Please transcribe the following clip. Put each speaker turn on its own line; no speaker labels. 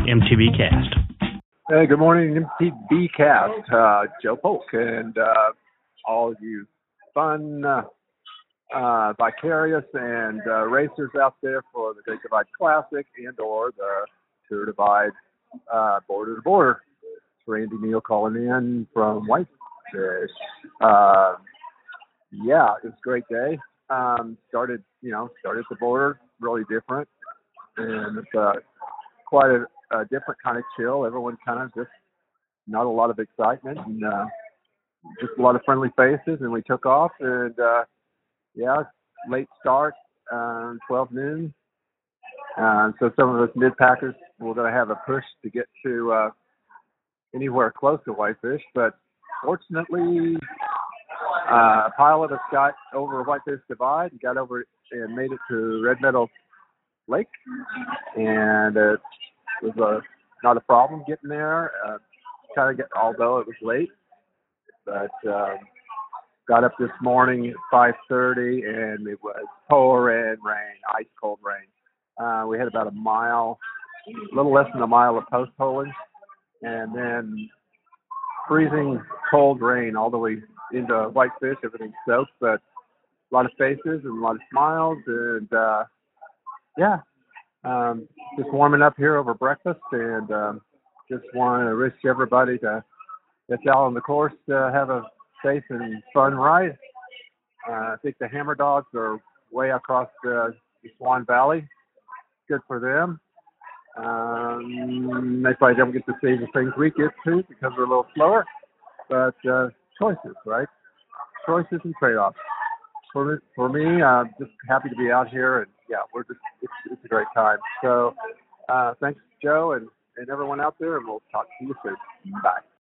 MTV Cast.
Hey, good morning, MTV Cast. Joe Polk and all you fun, vicarious, and racers out there for the Great Divide Classic and/or the Tour Divide Border to Border. It's Randy Neal calling in from Whitefish. Yeah, it was a great day. Started at the border, really different, and it's quite a different kind of chill. Everyone kind of just not a lot of excitement and just a lot of friendly faces. And we took off, and late start, 12 noon. So some of us mid-packers were going to have a push to get to anywhere close to Whitefish, but fortunately, a pile of us got over Whitefish Divide and got over and made it to Red Meadow Lake, and it was not a problem getting there. Although it was late, but got up this morning at 5:30, and it was pouring rain, ice cold rain. We had about a little less than a mile of post holing, and then freezing cold rain all the way into Whitefish. Everything soaked, but a lot of faces and a lot of smiles, and just warming up here over breakfast, and just want to wish everybody that's out on the course to have a safe and fun ride. I think the Hammer Dogs are way across the Swan Valley. Good for them. They probably don't get to see the things we get to because we're a little slower, but choices, right? Choices and trade-offs. For me, just happy to be out here, and it's a great time. So thanks, Joe, and everyone out there, and we'll talk to you soon. Bye.